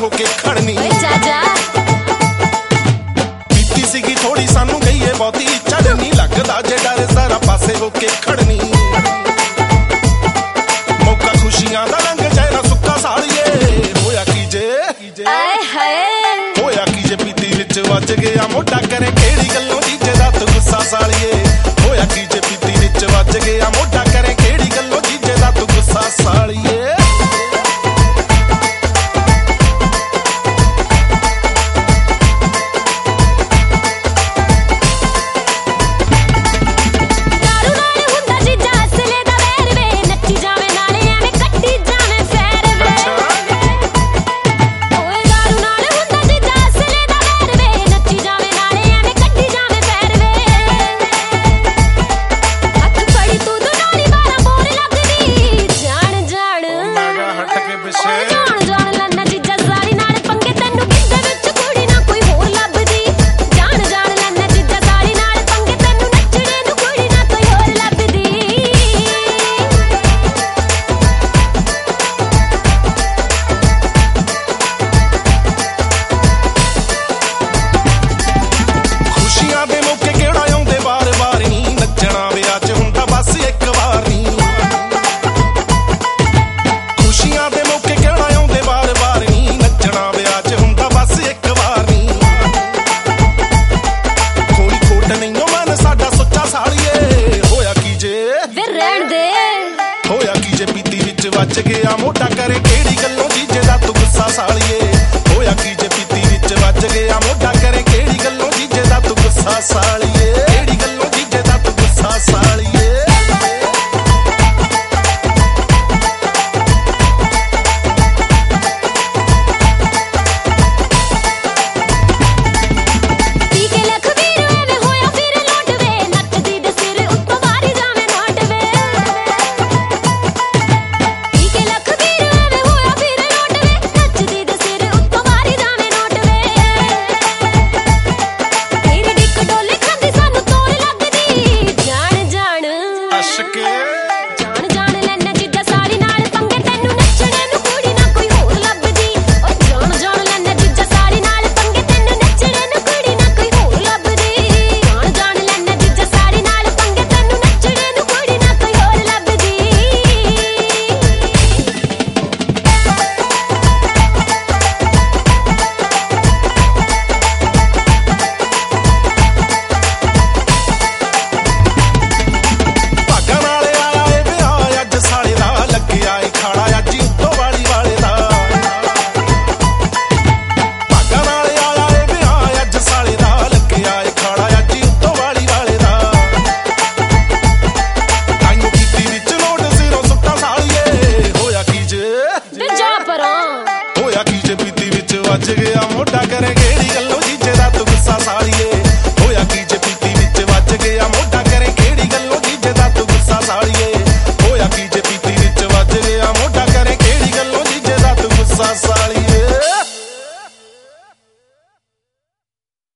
होके खड़नी पीती सीगी थोड़ी सानू गई है बहुती चढ़नी लगदा जे डर सारा पासे होके खड़नी मौका खुशियां दा लंघ जाए ना सुक्का सालिए होया की जे होया की जे पीती विच वज गया मोटा करे केड़ी गल्लों जीजे दा तू गुस्सा सालिए होया की जे पीती विच वज गया मोटा करे केड़ी गल्लों जीजे दा तू गुस्सा सालिए वज गया मोटा करे केड़ी गल्लों जीजे दा तू गुस्सा सालिए होया की जे पीती विच वज गया मोटा करे केड़ी गल्लों जीजे दा तू गुस्सा सालिए केड़ी गल्लों जीजे दा तू गुस्सा सालिए होया की जे पीती विच वज गया मोटा करे